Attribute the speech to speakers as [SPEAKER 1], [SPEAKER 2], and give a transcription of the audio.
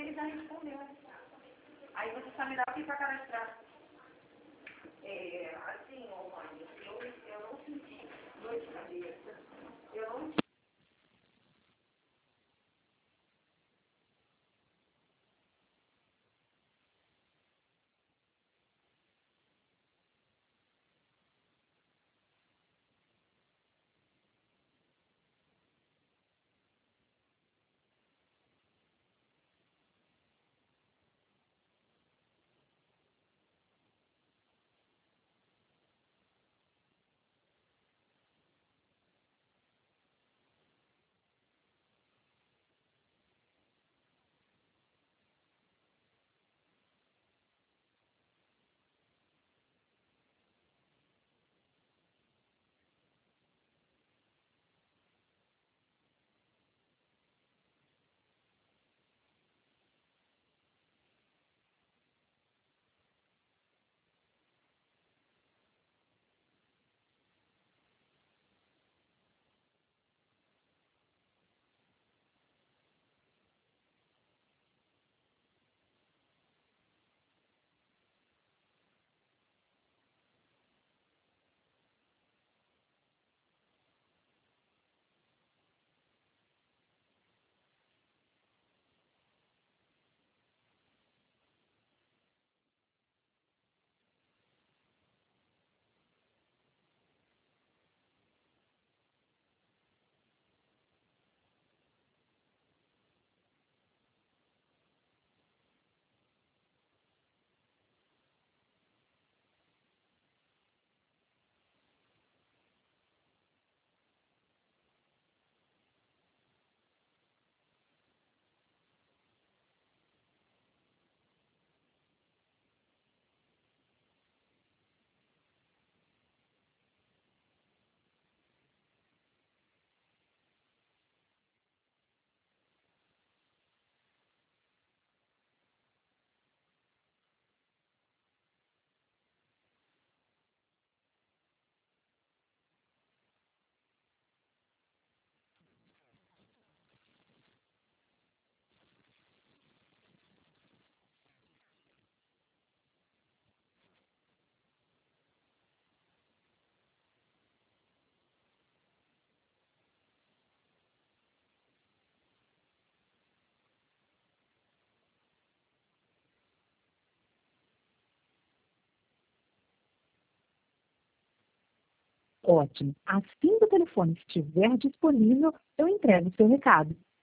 [SPEAKER 1] ele já respondeu. Aí você só me dá aqui para cadastrar. Assim, mãe, eu não senti dor de cabeça. Eu não
[SPEAKER 2] Ótimo. Assim que o telefone estiver disponível, eu entrego o seu recado.